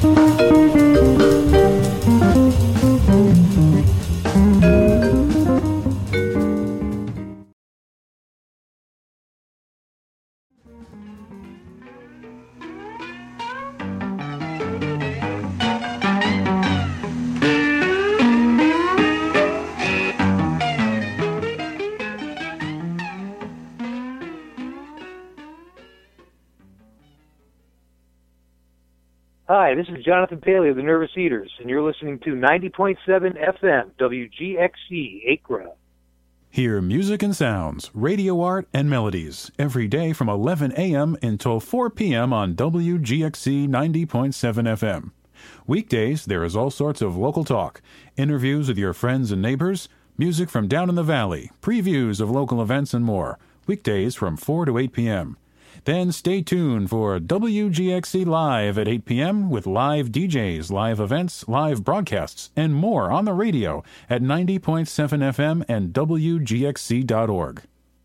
Hi, this is Jonathan Paley of the Nervous Eaters, and you're listening to 90.7 FM, WGXC, Acra. Hear music and sounds, radio art, and melodies every day from 11 a.m. until 4 p.m. on WGXC 90.7 FM. Weekdays, there is all sorts of local talk, interviews with your friends and neighbors, music from down in the valley, previews of local events, and more. Weekdays from 4 to 8 p.m. Then stay tuned for WGXC Live at 8 p.m. with live DJs, live events, live broadcasts, and more on the radio at 90.7 FM and WGXC.org.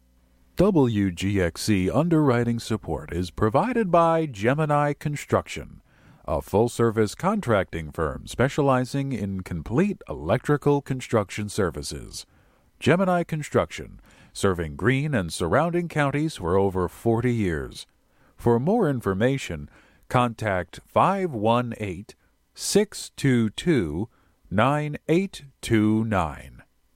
WGXC underwriting support is provided by Gemini Construction, a full-service contracting firm specializing in complete electrical construction services. Gemini Construction, serving Greene and surrounding counties for over 40 years. For more information, contact 518-622-9829.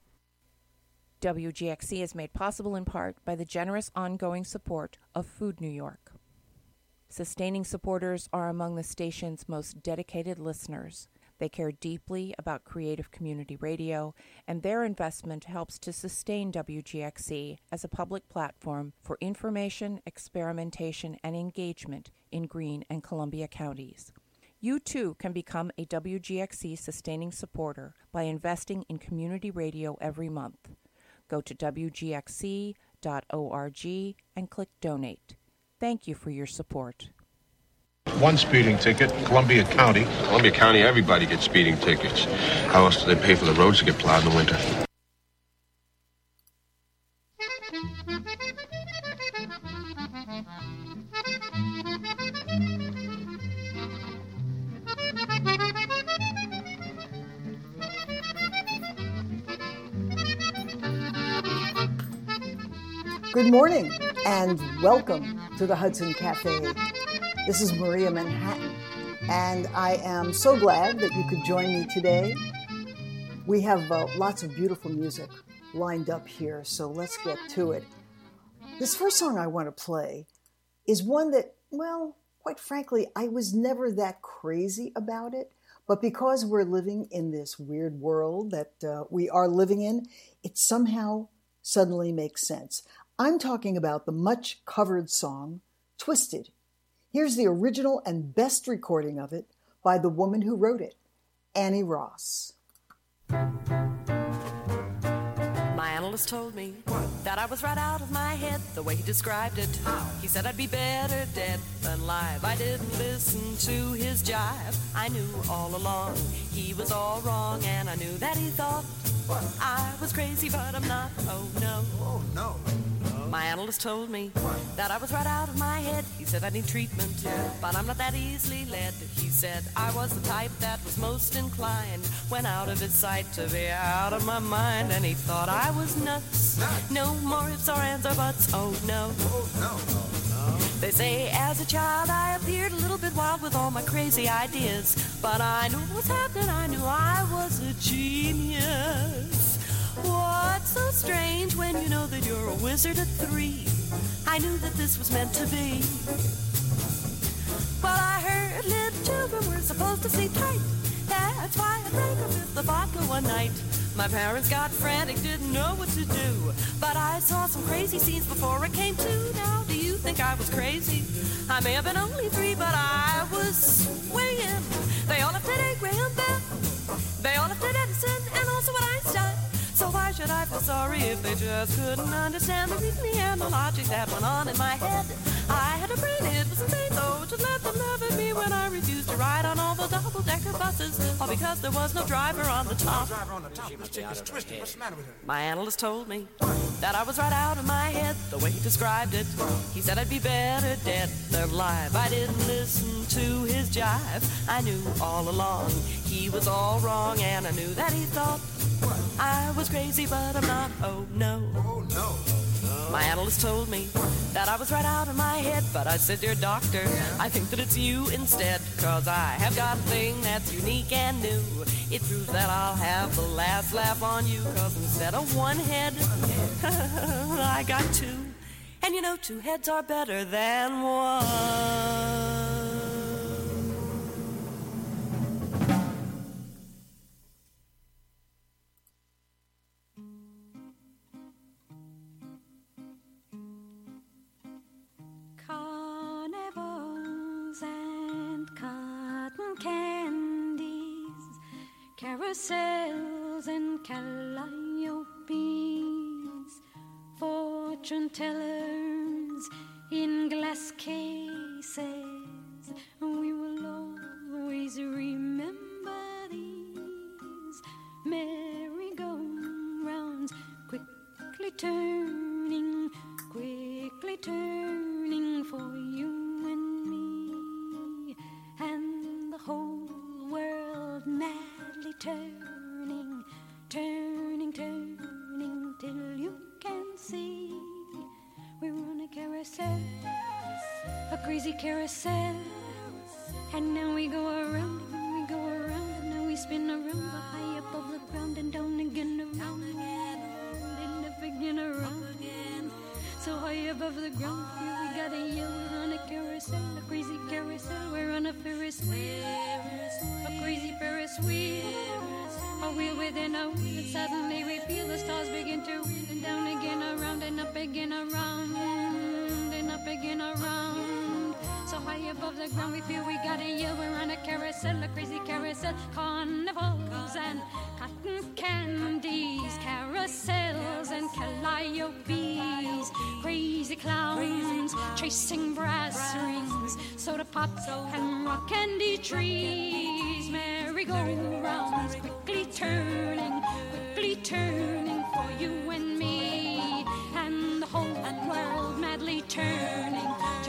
WGXC is made possible in part by the generous ongoing support of Food New York. Sustaining supporters are among the station's most dedicated listeners. They care deeply about creative community radio, and their investment helps to sustain WGXC as a public platform for information, experimentation, and engagement in Greene and Columbia counties. You too can become a WGXC sustaining supporter by investing in community radio every month. Go to WGXC.org and click Donate. Thank you for your support. One speeding ticket, Columbia County. Columbia County, everybody gets speeding tickets. How else do they pay for the roads to get plowed in the winter? Good morning and welcome to the Hudson Cafe. This is Maria Manhattan, and I am so glad that you could join me today. We have lots of beautiful music lined up here, so let's get to it. This first song I want to play is one that, well, quite frankly, I was never that crazy about it, but because we're living in this weird world that we are living in, it somehow suddenly makes sense. I'm talking about the much-covered song, Twisted. Here's the original and best recording of it by the woman who wrote it, Annie Ross. My analyst told me that I was right out of my head the way he described it. He said I'd be better dead than live. I didn't listen to his jive. I knew all along he was all wrong, and I knew that he thought I was crazy, but I'm not. Oh no. Oh no. My analyst told me that I was right out of my head. He said I need treatment, but I'm not that easily led. He said I was the type that was most inclined, when out of his sight, to be out of my mind. And he thought I was nuts. No more ifs or ands or buts. Oh no. Oh no. They say as a child I appeared a little bit wild with all my crazy ideas, but I knew what was happening. I knew I was a genius. What's so strange when you know that you're a wizard at 3? I knew that this was meant to be. But I heard little children were supposed to sleep tight. That's why I drank a fifth of vodka one night. My parents got frantic, didn't know what to do. But I saw some crazy scenes before I came to. Now, do you think I was crazy? I may have been only 3, but I was swinging. They all lifted A. Graham Bell. They all lifted Edison and also at Einstein. So why should I feel sorry if they just couldn't understand the reasoning and the logic that went on in my head? I had a brain, it was insane, so just let them laugh at me when I refused to ride on all the double double-decker buses, all because there was no driver on the top. This chick is twisted. What's the matter with her? My analyst told me that I was right out of my head the way he described it. He said I'd be better dead than live. I didn't listen to his jive. I knew all along he was all wrong, and I knew that he thought I was crazy, but I'm not. Oh no. Oh, no. My analyst told me that I was right out of my head, but I said, dear doctor, I think that it's you instead, 'cause I have got a thing that's unique and new. It proves that I'll have the last laugh on you, 'cause instead of one head, I got two. And you know, two heads are better than one. Candies, carousels and calliopes, fortune tellers in glass cases. We will always remember these merry-go-rounds, quickly turning for you and me, and the whole world madly turning till you can see. We're on a carousel, a crazy carousel, and now we go around and we go around, and now we spin around high above the ground and down again, around and up again, around again. So high above the ground, here we got a yell. We're on a carousel, a crazy carousel. We're on a Ferris wheel, a crazy Ferris wheel, a wheel within a wheel. And suddenly we feel the stars begin to wheel, and down again, around and up again, around and up again, around. So high above the ground, we feel we got a yell. We're on a carousel, a crazy carousel. Carnivals and cotton candies, carousels and calliopes, crazy clowns chasing brass rings, soda pops and rock candy trees, merry-go-rounds quickly turning for you and me, and the whole world madly turning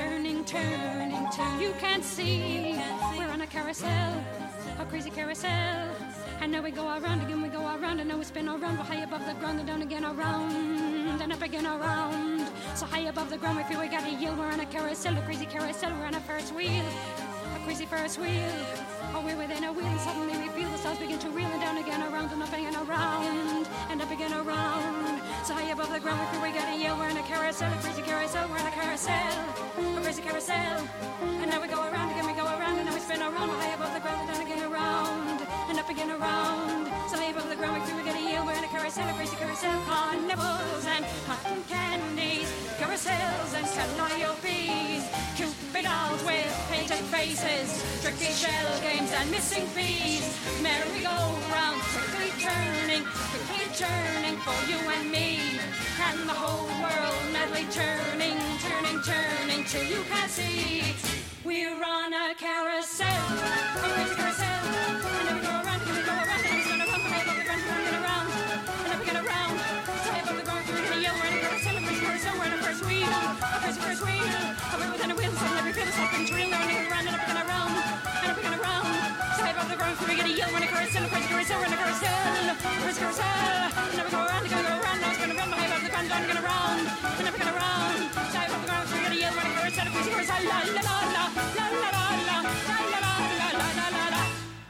till you can't see. We're on a carousel, a crazy carousel, and now we go around again, we go around, and now we spin around. We're high above the ground and down again, around and up again, around. So high above the ground, we feel we got a yell. We're on a carousel, a crazy carousel. We're on a Ferris wheel, a crazy Ferris wheel. Oh, we're within a wheel, and suddenly we feel the stars begin to reel, and down again, around and up again, around and up again, around. So high above the ground, we feel we got a yell. We're on a carousel, a crazy carousel. We're on a carousel, a crazy carousel. And now we go around again, we go around, and now we spin around. We're high above the ground, and down again, around and up again, around. So high above the ground, we feel we got a yell. We're in a carousel, a crazy carousel. Carnivals and cotton candies, carousels and calliopes, Cupid dolls with painted faces, tricky shell games and missing peas, merry-go-round quickly turning for you and me, and the whole world madly turning till you can see. We're on a carousel, a crazy carousel, and then we go around, and we go around, and we spin around, high above the ground, we're going around, and up we get around, so high above the ground, we're going to yell. We're in a carousel, a crazy carousel, we're in a Ferris wheel, a crazy Ferris wheel, and we're within a wheel, so every feel the something to reel, and we go around, and up we get around, and up we get around, so high above the ground, we're going to yell. We're in a carousel, a crazy carousel, we're in a carousel, a crazy carousel, and then we go around, and go around, now spin around, high above the ground, down and get around, and up we get around, so high above the ground, we're going to yell. We're in a carousel, a crazy carousel, la la la la, la la la la, la la la la la la la.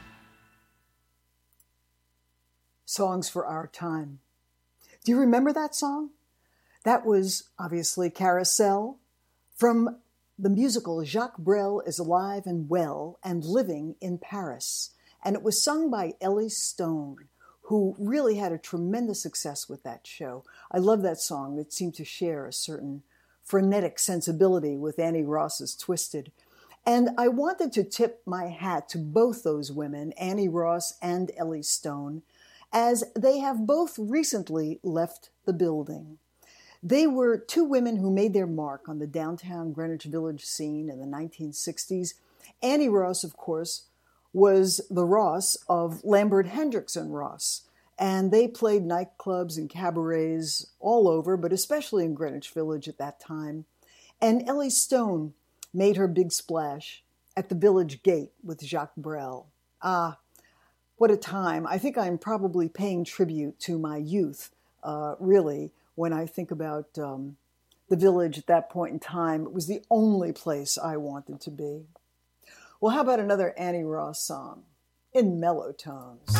Songs for our time. Do you remember that song? That was obviously Carousel from the musical Jacques Brel is Alive and Well and Living in Paris. And it was sung by Ellie Stone, who really had a tremendous success with that show. I love that song. It seemed to share a certain frenetic sensibility with Annie Ross's Twisted. And I wanted to tip my hat to both those women, Annie Ross and Ellie Stone, as they have both recently left the building. They were two women who made their mark on the downtown Greenwich Village scene in the 1960s. Annie Ross, of course, was the Ross of Lambert Hendrickson Ross. And they played nightclubs and cabarets all over, but especially in Greenwich Village at that time. And Ellie Stone made her big splash at the Village Gate with Jacques Brel. Ah, what a time. I think I'm probably paying tribute to my youth, really, when I think about the Village at that point in time. It was the only place I wanted to be. Well, how about another Annie Ross song in mellow tones?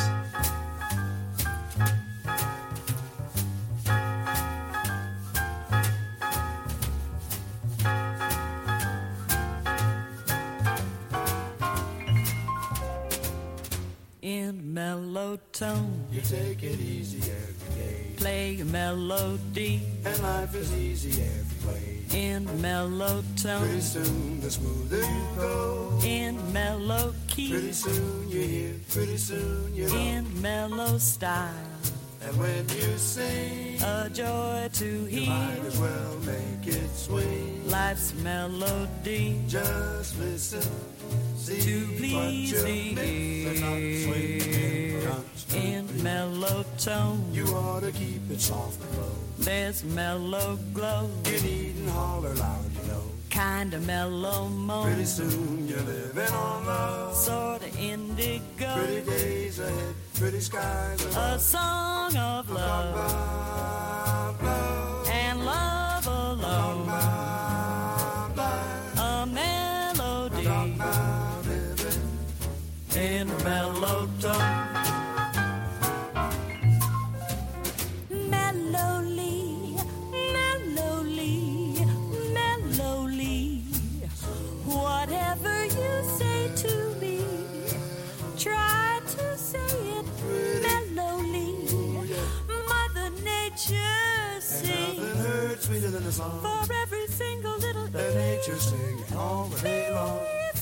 In mellow tone, you take it easy every day. Play a melody, and life is easy every way. In mellow tone, pretty soon the smoother you go. In mellow key, pretty soon you hear, pretty soon you know. In mellow style, and when you sing, a joy to hear. You might as well make it swing. Life's melody, just listen. See to please me in mellow tone. You ought to keep it soft and low. There's mellow glow. You needn't holler loud, you know. Kind of mellow moan. Pretty soon you're living on love. Sort of indigo. Pretty days ahead, pretty skies above. A song of love. Love. And love alone. A melody. In mellow tone. Mellowly, mellowly, mellowly. Whatever you say to me, try to say it mellowly. Mother Nature sings. Nothing hurts sweeter than the song. For every single little that nature sings all the day long.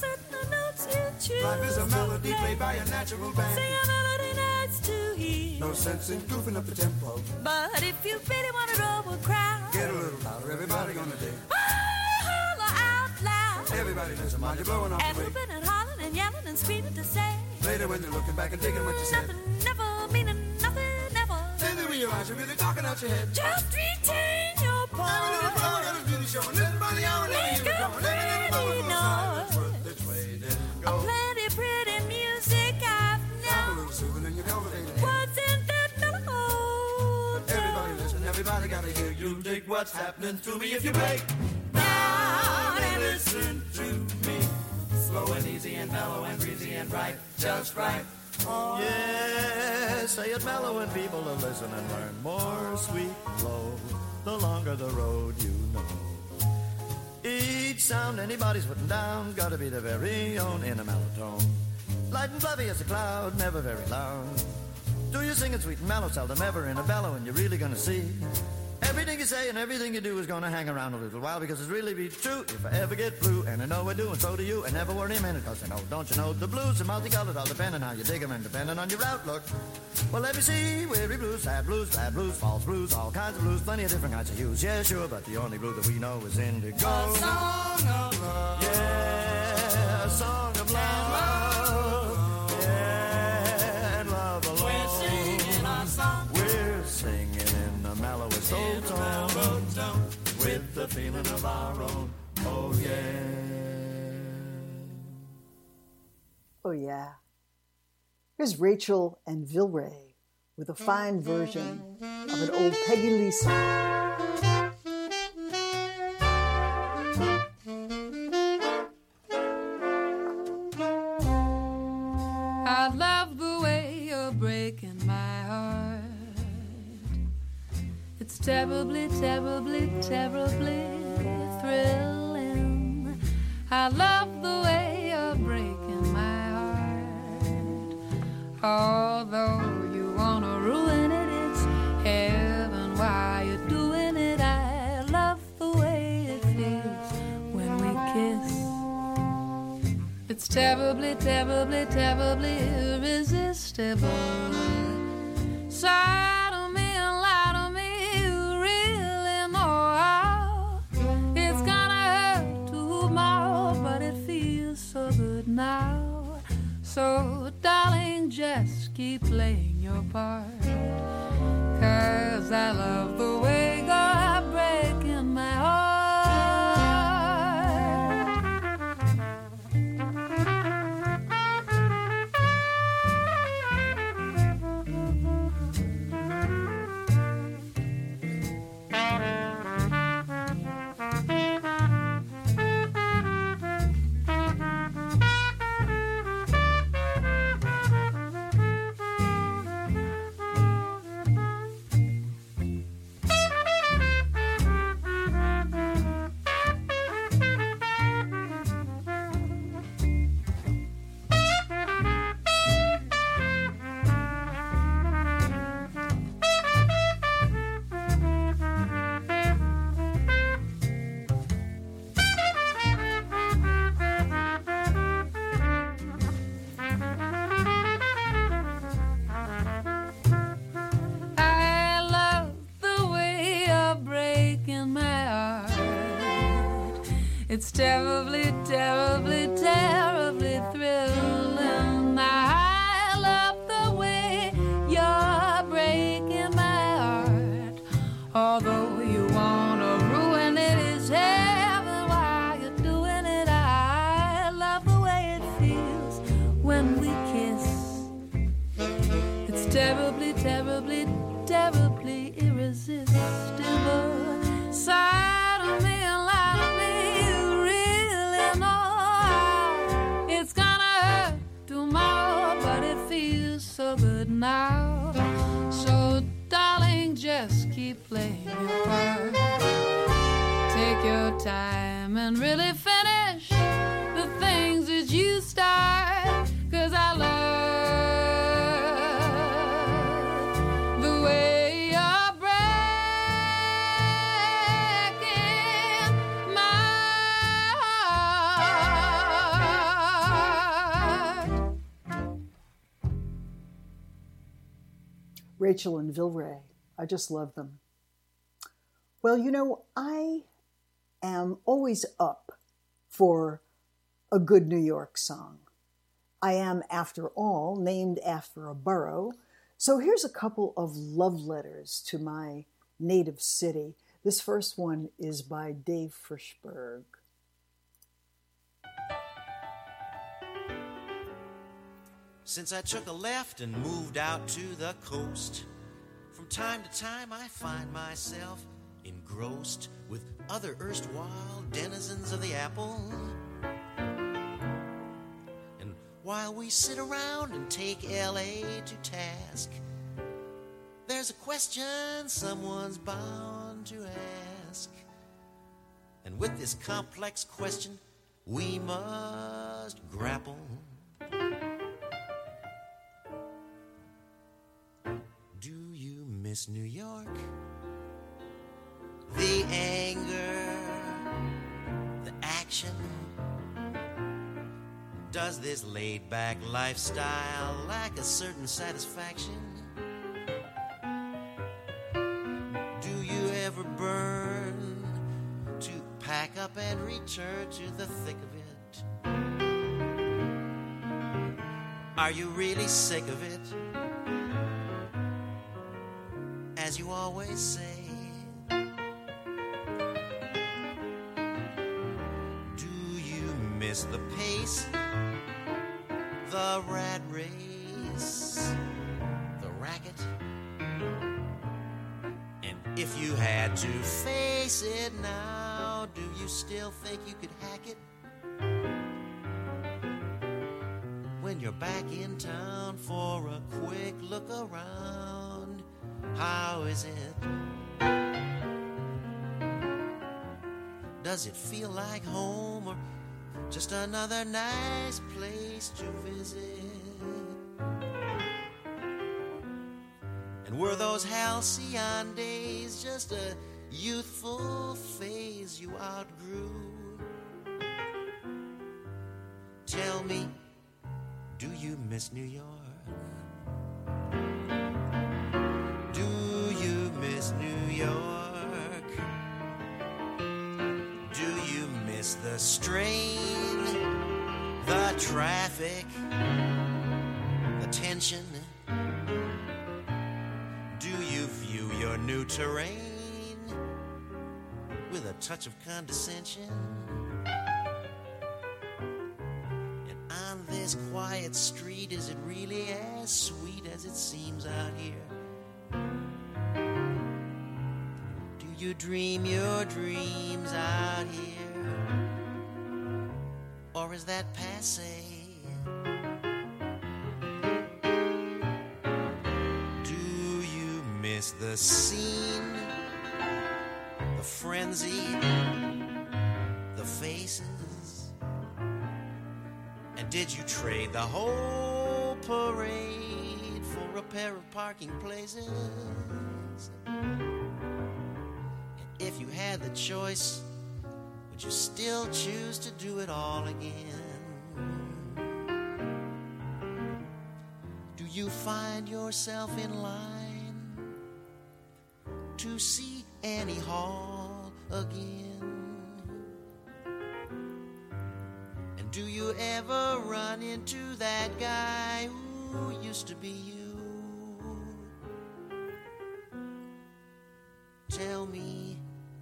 Life is a melody played by a natural band. Sing a melody nice to hear. No sense in goofing up the tempo. But if you really want to roll a crowd, get a little louder, everybody gonna dig. Holler out loud. Everybody listen while you're blowing off and the way. And whooping and hollering and yelling and screaming to say. Later when you're looking back and digging what you said. Nothing, never, meaning nothing, never. Then you realize you're really talking out your head. Just retain your point. Every little flower got a beauty show. And everybody out and let you go. Every little noise. Worth its weight in gold. Plenty pretty music I've known. A little soothing in your cultivated head. What's in that mellow? Everybody listen, everybody gotta hear you dig what's happening to me if you break down and listen to me. Slow and easy and mellow and breezy and bright, just right. Oh. Yes, say it mellow and people to listen and learn more sweet flow. The longer the road you know. Each sound anybody's putting down gotta be their very own in a mellow tone. Light and fluffy as a cloud, never very loud. Do you sing it sweet and mellow, seldom ever in a bellow, and you're really gonna see everything you say and everything you do is gonna hang around a little while, because it's really be true if I ever get blue, and I know I do, and so do you, and never worry a minute, cause I know, don't you know, the blues are multicolored, all depending how you dig them and depending on your outlook. Well, let me see, weary blues, sad blues, bad blues, false blues, all kinds of blues, plenty of different kinds of hues, yeah, sure, but the only blue that we know is indigo. A song of love. Yeah, a song of love. Yeah, and love alone. We're singing our song. We're singing in the mellowest old tone, with the feeling of our own. Oh yeah. Oh yeah. Here's Rachel and Vilray with a fine version of an old Peggy Lee song. I love the way you're breaking my heart. It's terribly, terribly, terribly thrilling. I love the way you're breaking my heart. Although you wanna ruin it, it's heaven while you're doing it. I love the way it feels when we kiss. It's terribly, terribly, terribly irresistible. Sigh to me and lie to me, you really know how. It's gonna hurt tomorrow, but it feels so good now. So, darling, just keep playing your part, 'cause I love the way you're breaking my heart. It's terribly, terribly, terribly thrilling. I love the way you're breaking my heart. Although you wanna ruin it, it's heaven while you're doing it. I love the way it feels when we kiss. It's terribly, terribly, terribly irresistible. Side of me and lie to me. It's gonna hurt tomorrow, but it feels so good now. So, darling, just keep playing your part. Take your time and really finish the things that you start, 'cause I love the way you're breaking my Rachel and Vilray. I just love them. Well, you know, I am always up for a good New York song. I am, after all, named after a borough. So here's a couple of love letters to my native city. This first one is by Dave Frischberg. Since I took a left and moved out to the coast, from time to time I find myself engrossed with other erstwhile denizens of the apple. And while we sit around and take L.A. to task, there's a question someone's bound to ask. And with this complex question, we must grapple. Miss New York, the anger, the action. Does this laid-back lifestyle lack a certain satisfaction? Do you ever burn to pack up and return to the thick of it? Are you really sick of it? As you always say, do you miss the pace, the rat race, the racket? And if you had to face it now, do you still think you could hack it? When you're back in town for a quick look around, how is it? Does it feel like home or just another nice place to visit? And were those halcyon days just a youthful phase you outgrew? Tell me, do you miss New York? New York? Do you miss the strain, the traffic, attention? Do you view your new terrain with a touch of condescension? And on this quiet street, is it really as sweet as it seems out here? Do you dream your dreams out here? Or is that passé? The scene, the frenzy, the faces, and did you trade the whole parade for a pair of parking places? And if you had the choice, would you still choose to do it all again? Do you find yourself in line to see Annie Hall again? And do you ever run into that guy who used to be you? Tell me,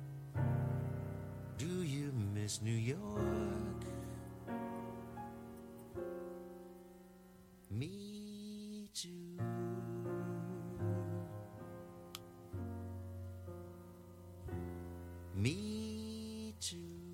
do you miss New York? Me too. Me too.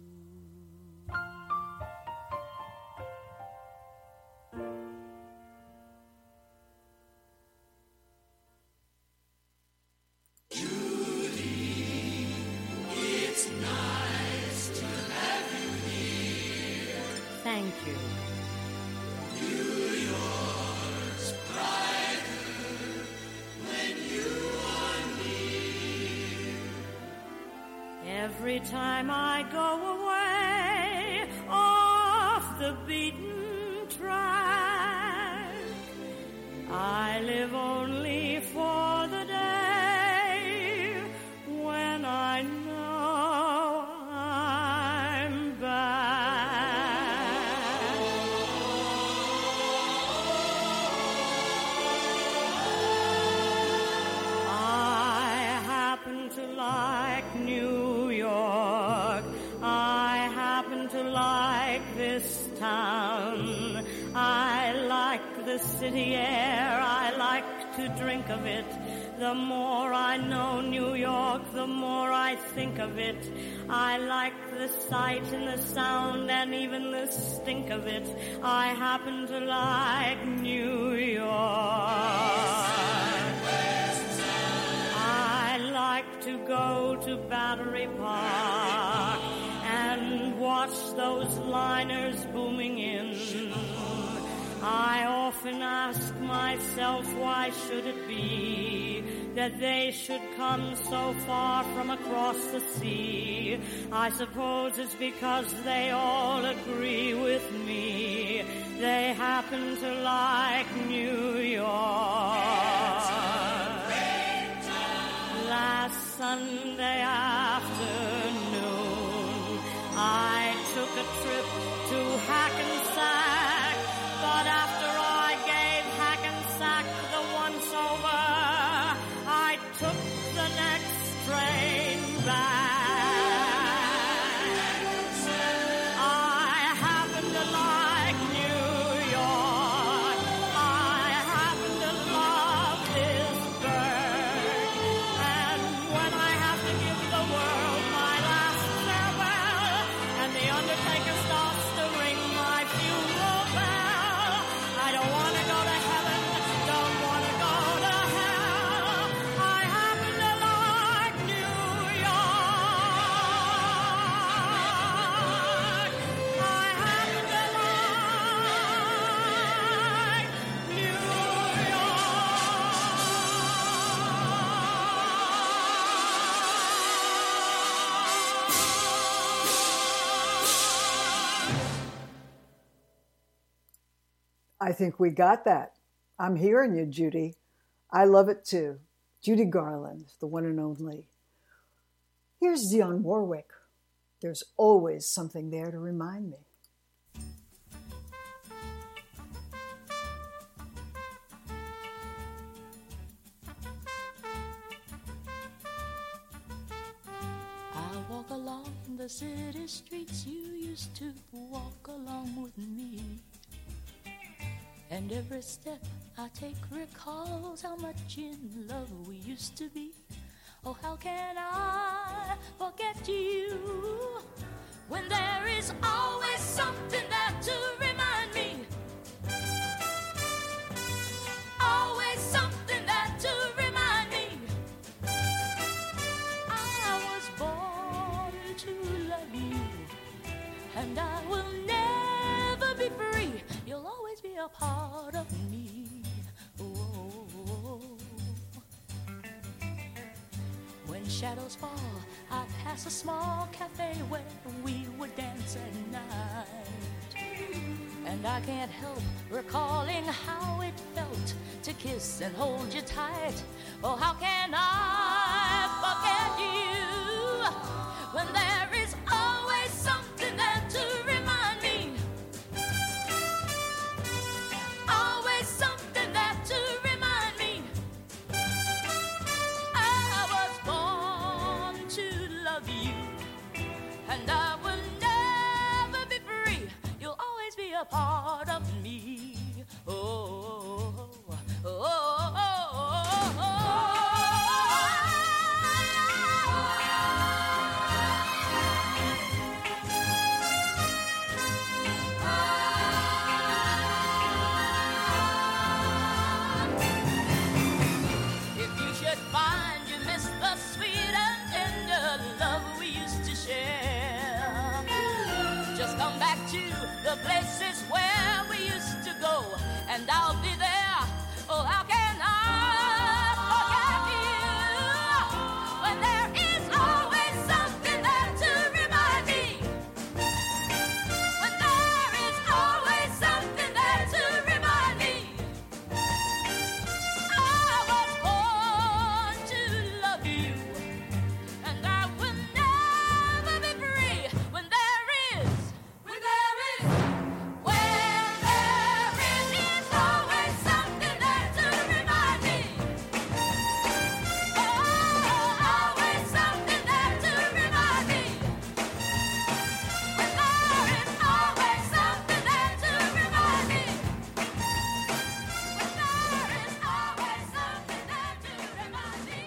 Judy, it's nice to have you here. Thank you. New York's brighter when you are near. Every time I go away off the beaten track, I live only for the day when I know I'm back. I happen to like New York. I happen to like this town. I like the city air. I like to drink of it. The more I know New York, the more I think of it. I like the sight and the sound and even the stink of it. I happen to like New York. I like to go to Battery Park and watch those liners booming in. I often ask myself, why should it be that they should come so far from across the sea? I suppose it's because they all agree with me. They happen to like New York. Last Sunday afternoon, I took a trip to Hackensack, but after I gave Hackensack the once over, I took the next train back. I happen to like New York. I happen to love this bird. And when I have to give the world my last farewell, and the undertaker starts to ring my funeral bell, I don't want to go to heaven, don't want to go to hell. I happen to like New York. I happen to like New I think we got that. I'm hearing you, Judy. I love it too. Judy Garland, the one and only. Here's Dionne Warwick. There's always something there to remind me. the city streets you used to walk along with me. And every step I take recalls how much in love we used to be. Oh, how can I forget you when there is always something there to remind me? Always something there to remind me. I was born to love you, and I will never be free. You'll always be a part of me. Oh. When shadows fall, I pass a small cafe where we would dance at night. And I can't help recalling how it felt to kiss and hold you tight. Oh, how can I forget you when there is always something there to remind me? Always something there to remind me. I was born to love you, and I will never be free. You'll always be a part of me. Oh, oh, oh, oh, oh, oh. If you should find you miss the sweet and tender love we used to share, just come back to the places where we used to go, and I'll be there. Oh, how can I forget you when there is always something there to remind me? When there is always something there to remind me. I was born to love you, and I will never be free when there is always something there to remind me. Oh, always something there to remind me. When there is always something there to remind me. When there is always something there to remind me.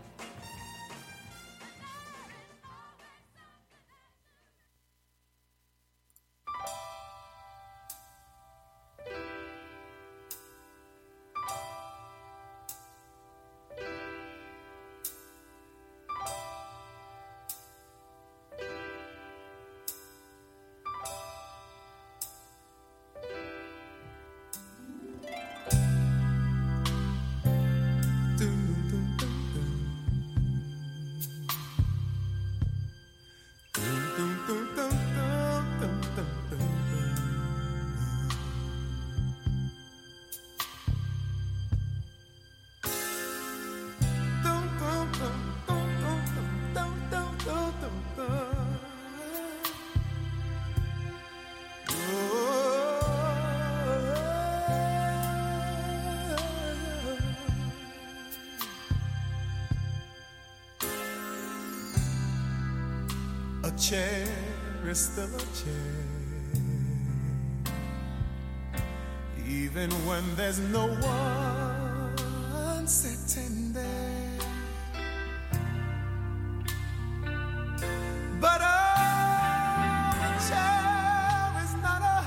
A chair is still a chair, even when there's no one sitting there. But a chair is not a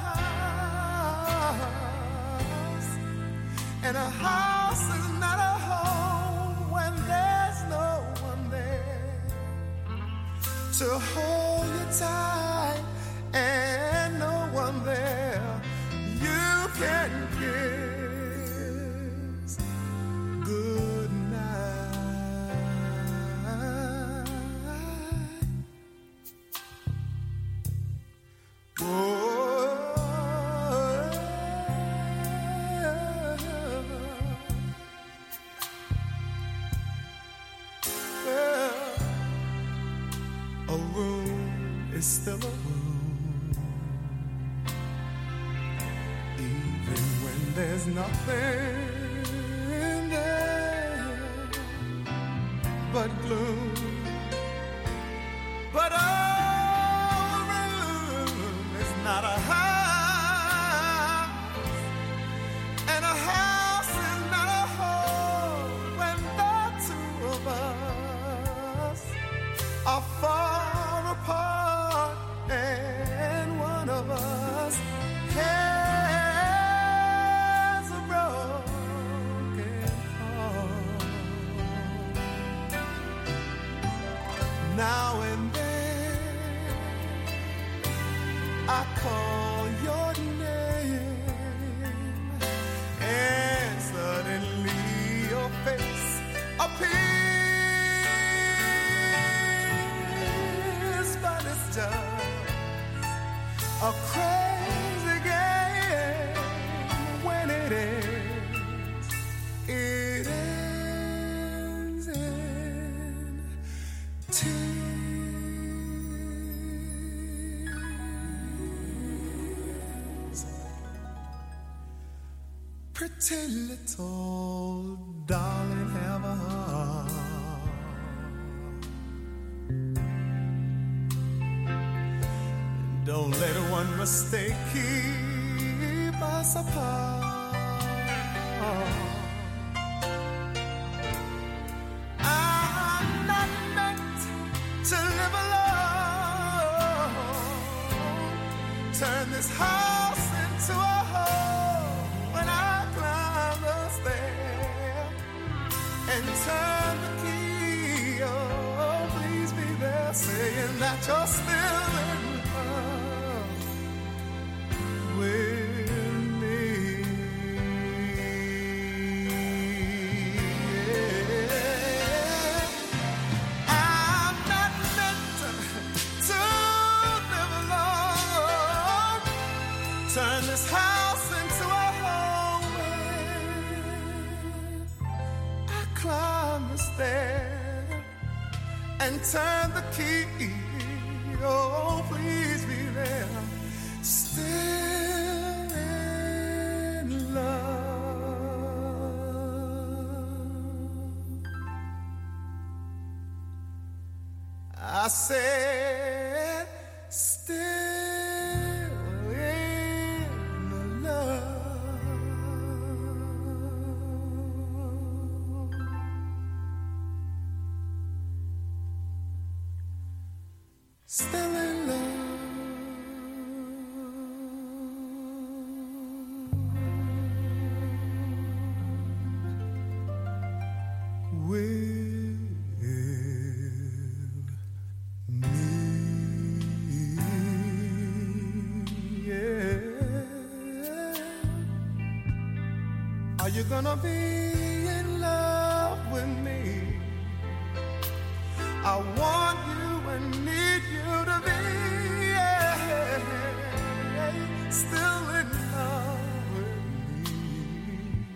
house, and a house is not a home when there's no one there to hold you tight, and no one there you can kiss good night. A room is still a room, even when there's nothing there but gloom. But a not a house, and a house is not a home when the two of us are far apart, and one of us has a broken heart. Now and then I call your name, and suddenly your face appears, but it's just a crazy game. When it ends, it ends in tears. Pretty little darling, have a heart. Don't let one mistake keep us apart. I'm not meant to live alone. Turn this house into a home when I climb the stair and turn the key. Oh, please be there, saying that you're still in love with me. Yeah. I'm not meant to live alone. Turn this house into a home when I climb the stair and turn the key. Oh, please be there, still in love. I said, still in love. Still in love with me. Yeah. Are you gonna be in love with me? I want you and need you to be, yeah, still in love with me.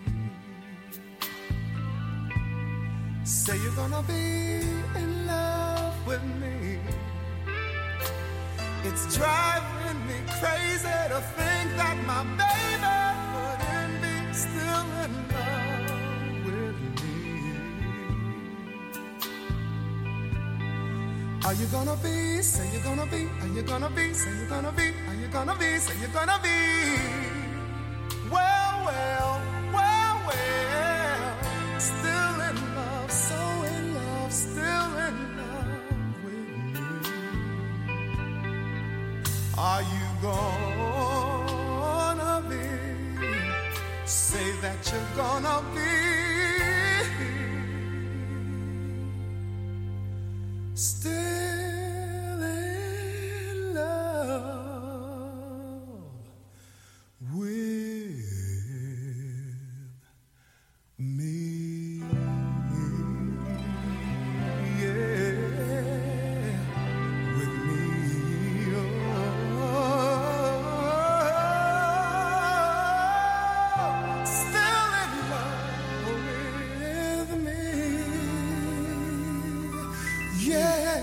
Say you're gonna be in love with me. It's driving me crazy to think that my baby wouldn't be still in love with me. Are you gonna be, say you're gonna be, are you gonna be, say you're gonna be, are you gonna be, say you're gonna be? Well, well, well, well, still in love, so in love, still in love with me. Are you gonna be, say that you're gonna be still in love with me? Yeah, with me. Oh, still in love with me. Yeah.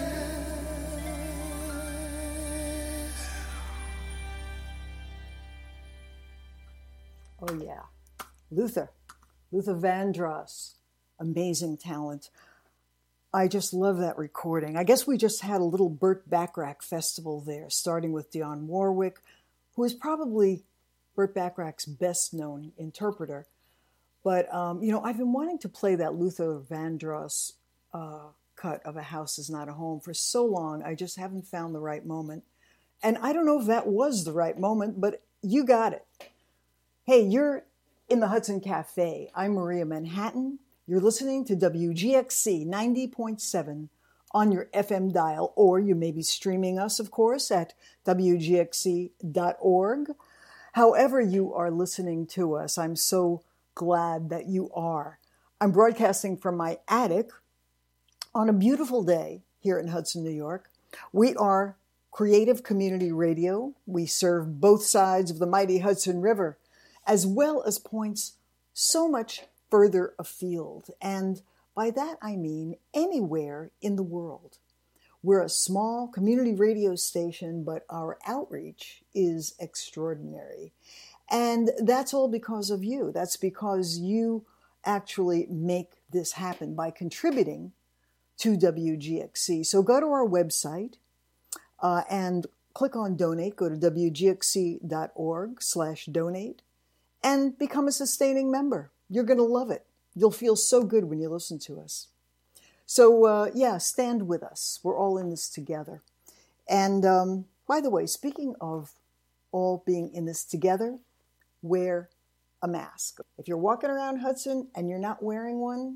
Oh, yeah. Luther Vandross, amazing talent. I just love that recording. I guess we just had a little Burt Bacharach festival there, starting with Dionne Warwick, who is probably Burt Bacharach's best-known interpreter. But, I've been wanting to play that Luther Vandross cut of A House Is Not a Home for so long. I just haven't found the right moment. And I don't know if that was the right moment, but you got it. Hey, you're in the Hudson Cafe. I'm Maria Manhattan. You're listening to WGXC 90.7 on your FM dial, or you may be streaming us, of course, at WGXC.org. However you are listening to us, I'm so glad that you are. I'm broadcasting from my attic on a beautiful day here in Hudson, New York. We are Creative Community Radio. We serve both sides of the mighty Hudson River, as well as points so much further afield. And by that I mean anywhere in the world. We're a small community radio station, but our outreach is extraordinary. And that's all because of you. That's because you actually make this happen by contributing to WGXC. So go to our website and click on donate. Go to WGXC.org/donate and become a sustaining member. You're going to love it. You'll feel so good when you listen to us. So, stand with us. We're all in this together. And by the way, speaking of all being in this together, wear a mask. If you're walking around Hudson and you're not wearing one,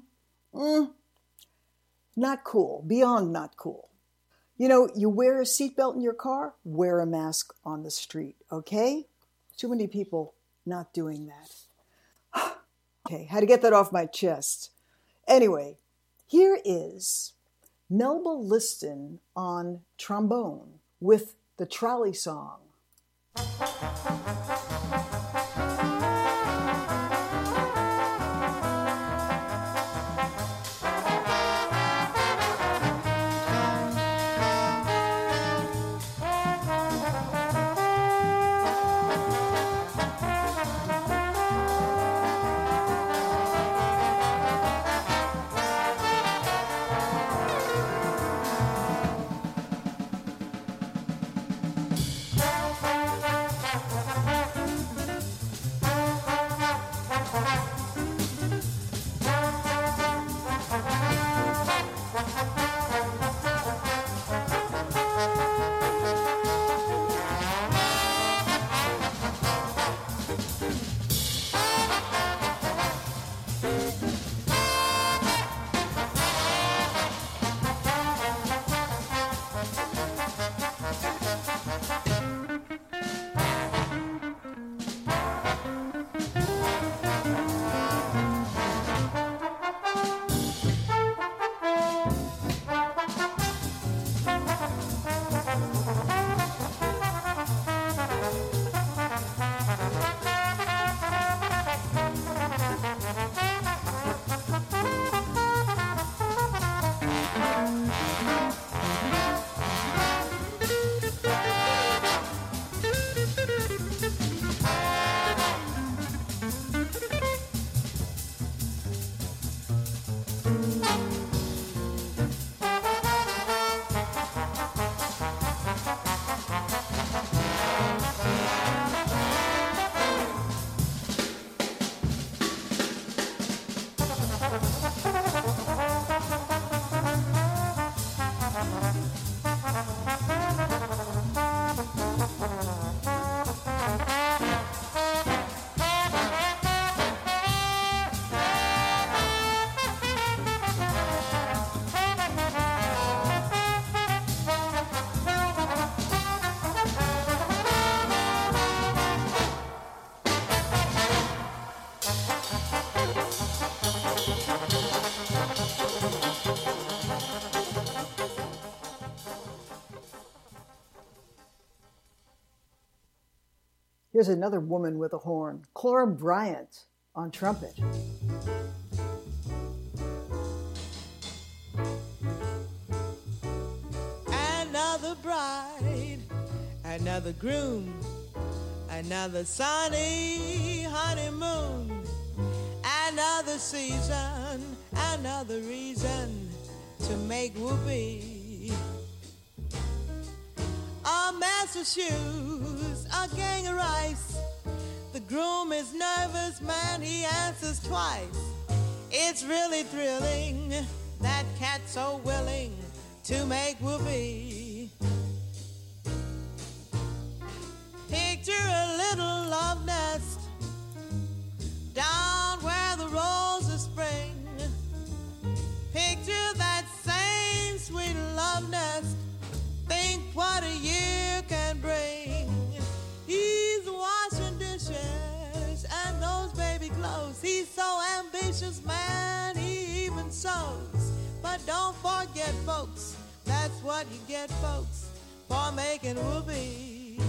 not cool, beyond not cool. You wear a seatbelt in your car, wear a mask on the street, okay? Too many people not doing that. Okay, had to get that off my chest. Anyway, here is Melba Liston on trombone with the Trolley Song. Here's another woman with a horn, Clara Bryant on trumpet. Another bride, another groom, another sunny honeymoon, another season, another reason to make whoopee. A mess of shoes, a gang of rice. The groom is nervous, man, he answers twice. It's really thrilling, that cat so willing to make whoopee. Picture a little love nest down where the roses spring. Picture that same sweet love nest. Think what a year can bring. He's washing dishes and those baby clothes. He's so ambitious, man, he even sews. But don't forget, folks, that's what you get, folks, for making whoopee.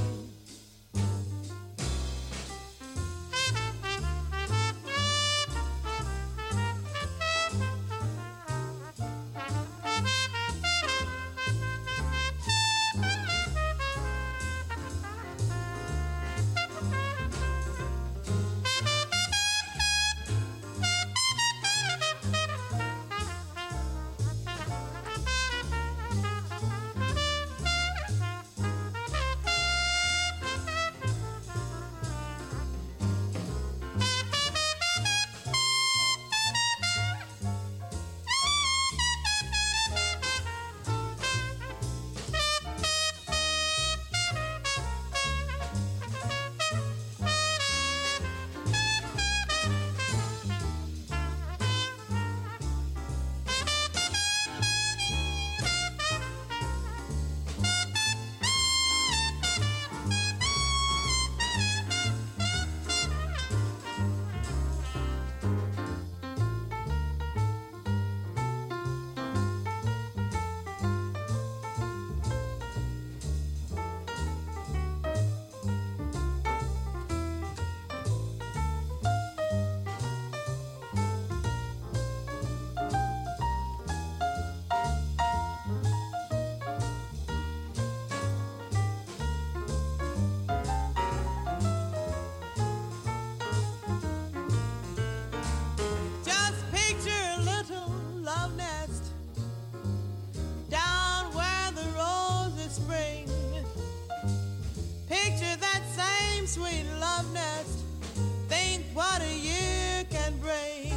Sweet love nest, think what a year can bring.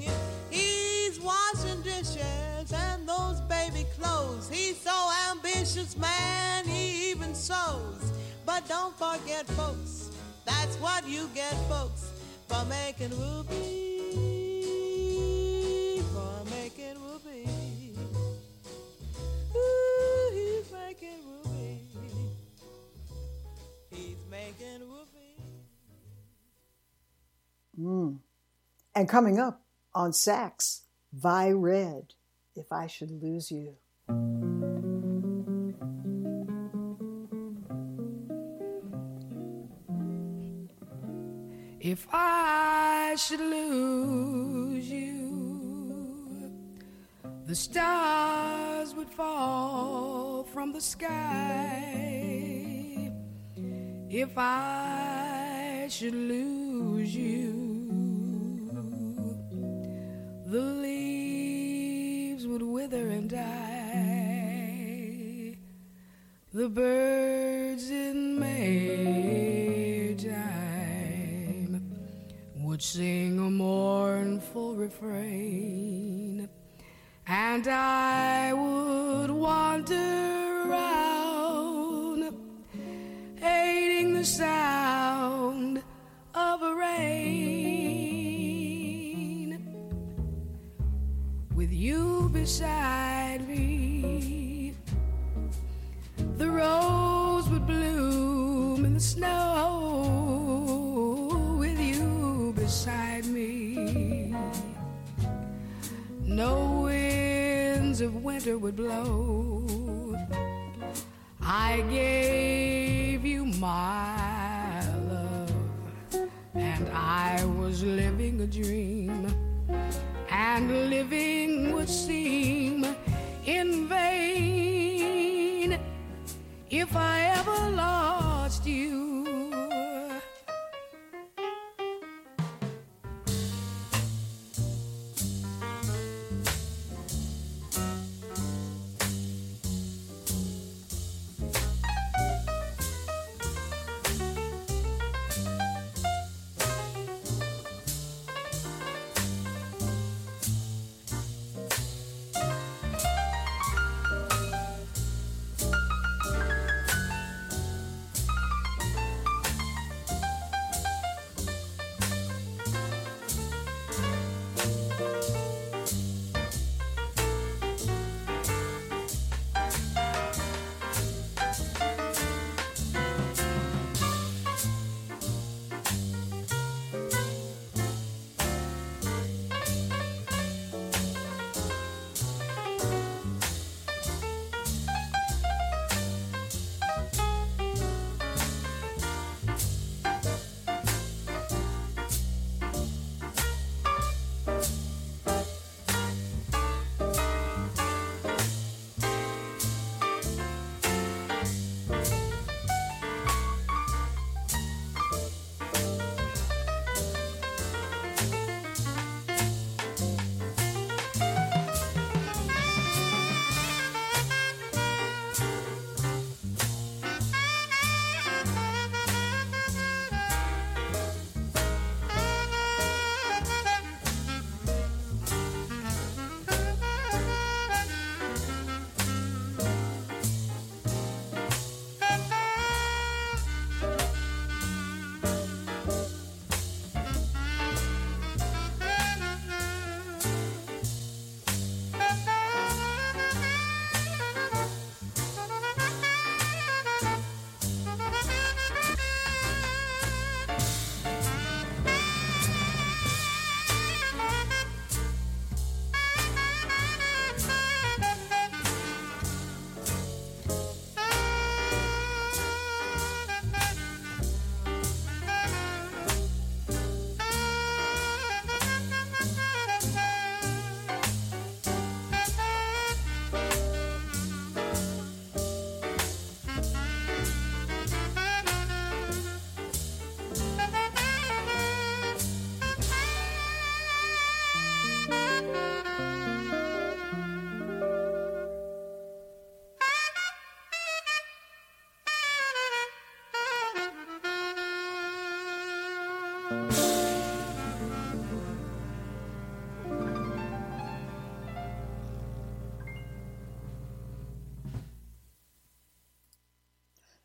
He's washing dishes and those baby clothes. He's so ambitious, man, he even sews. But don't forget, folks, that's what you get, folks, for making whoopee, for making whoopee. Ooh, he's making whoopee. He's making whoopee. And coming up on sax, Vi Red, If I Should Lose You. If I should lose you, the stars would fall from the sky. If I should lose you, the leaves would wither and die. The birds in May time would sing a mournful refrain, and I would wander around, hating the sound of a rain. With you beside me, the rose would bloom in the snow. With you beside me, no winds of winter would blow. I gave you my love, and I was living a dream, and living would seem in vain if I ever lost you.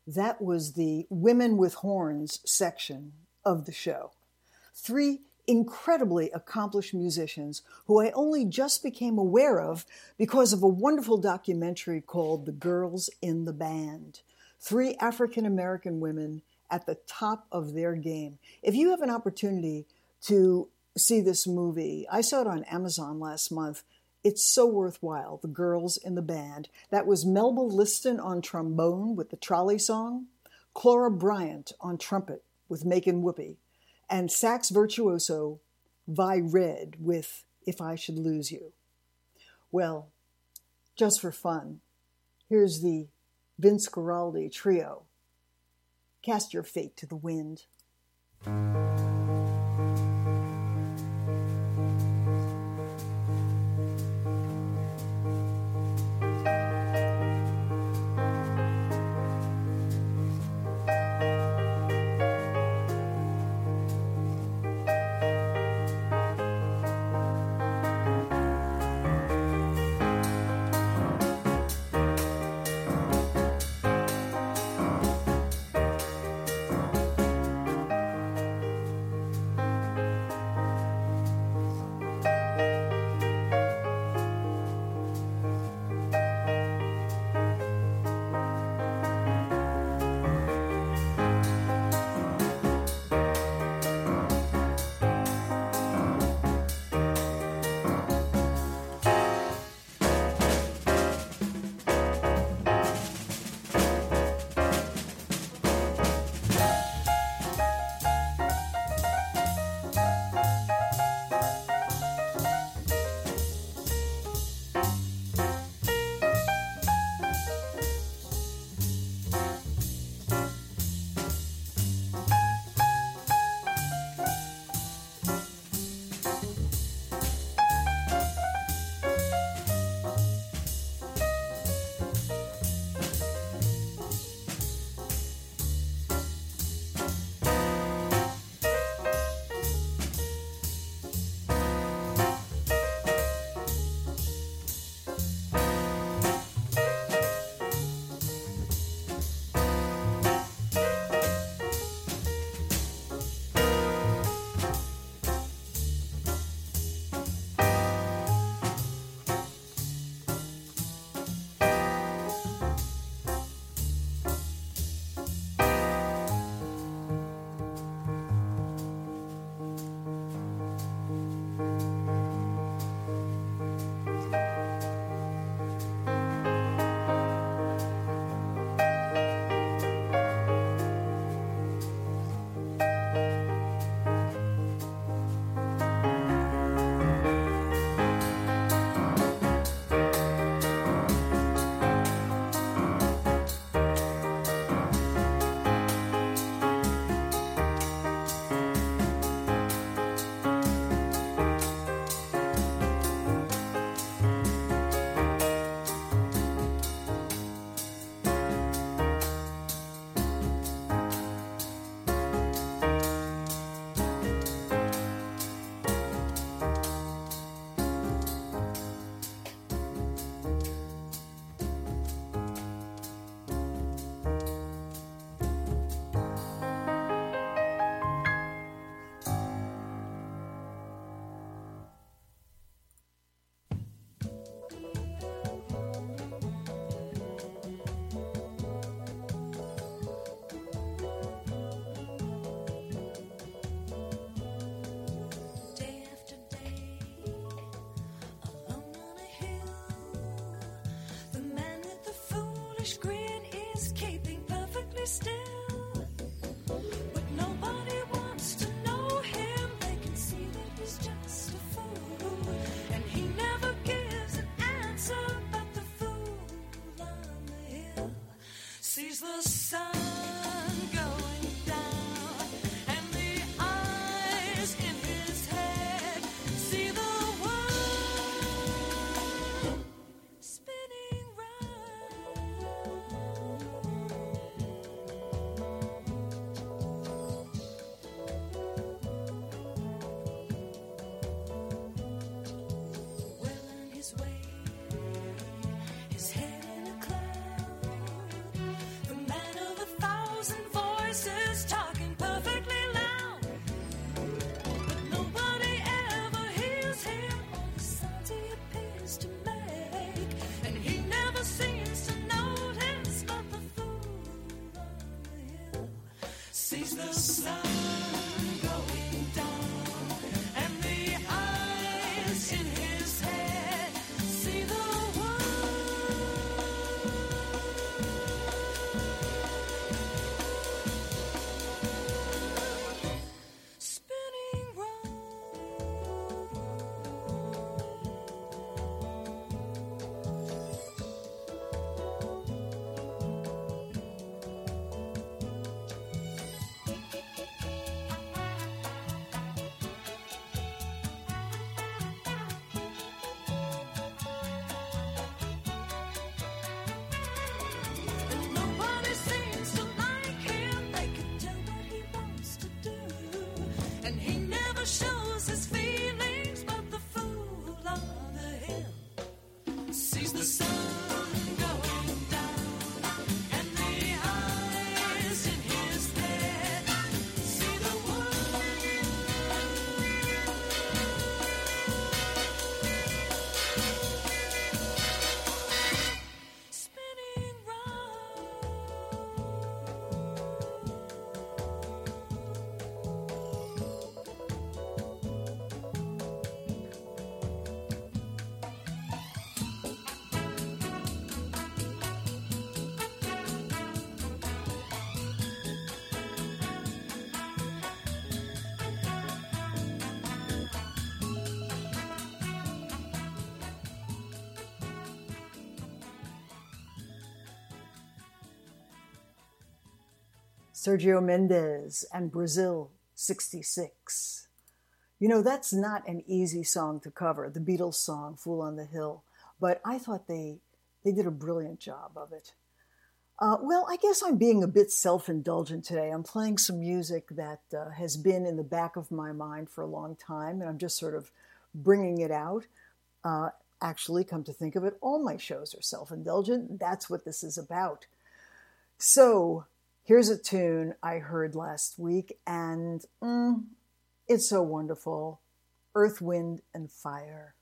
That was the Women with Horns section of the show. 3 incredibly accomplished musicians who I only just became aware of because of a wonderful documentary called The Girls in the Band. 3 African-American women at the top of their game. If you have an opportunity to see this movie, I saw it on Amazon last month. It's so worthwhile, The Girls in the Band. That was Melba Liston on trombone with the Trolley Song, Clara Bryant on trumpet with Makin' Whoopee, and sax virtuoso Vi Red with If I Should Lose You. Well, just for fun, here's the Vince Guaraldi Trio. Cast your fate to the wind. the sun going down, and the eyes in his head see the shows his feelings, but the fool on the hill sees the sun going down, and the eyes in his head see the spinning Sergio Mendes and Brazil 66. You know, that's not an easy song to cover, the Beatles song, Fool on the Hill, but I thought they did a brilliant job of it. Well, I guess I'm being a bit self-indulgent today. I'm playing some music that has been in the back of my mind for a long time, and I'm just sort of bringing it out. Actually, come to think of it, all my shows are self-indulgent. That's what this is about. So here's a tune I heard last week, and it's so wonderful. Earth, Wind, and Fire.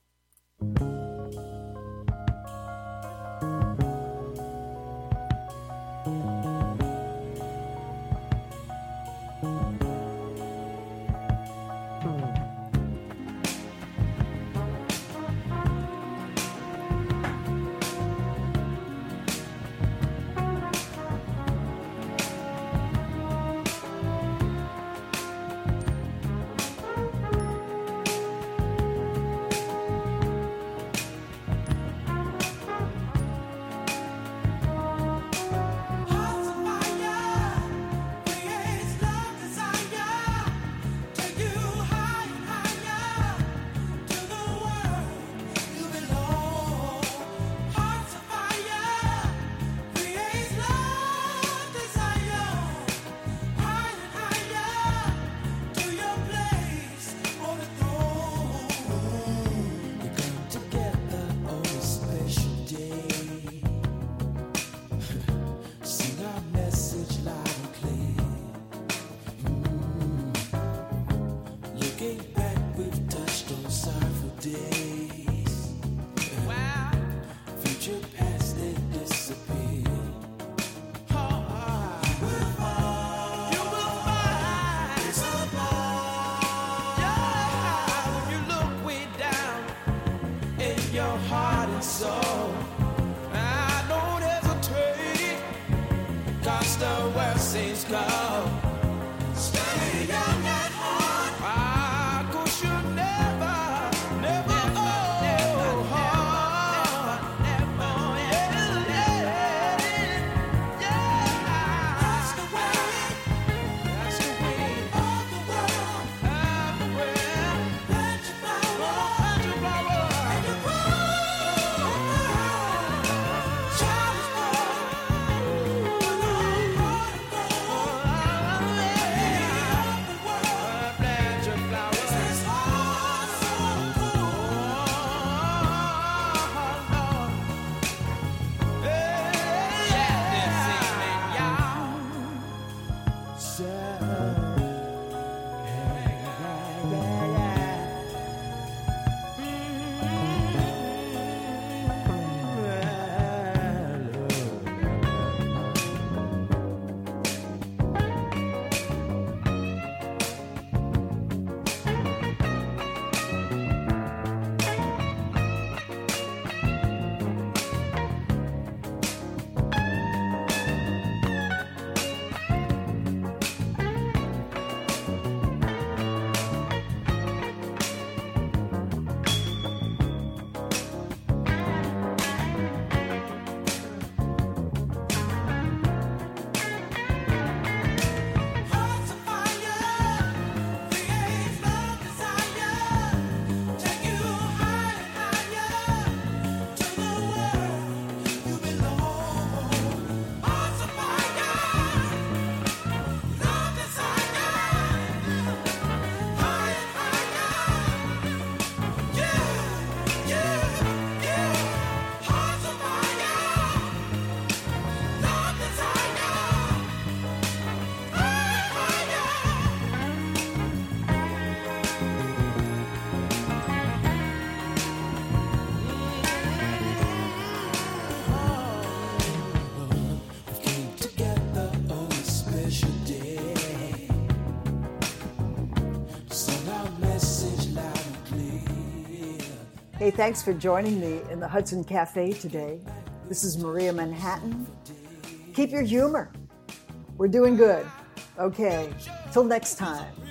Hey, thanks for joining me in the Hudson Cafe today. This is Maria Manhattan. Keep your humor. We're doing good. Okay, till next time.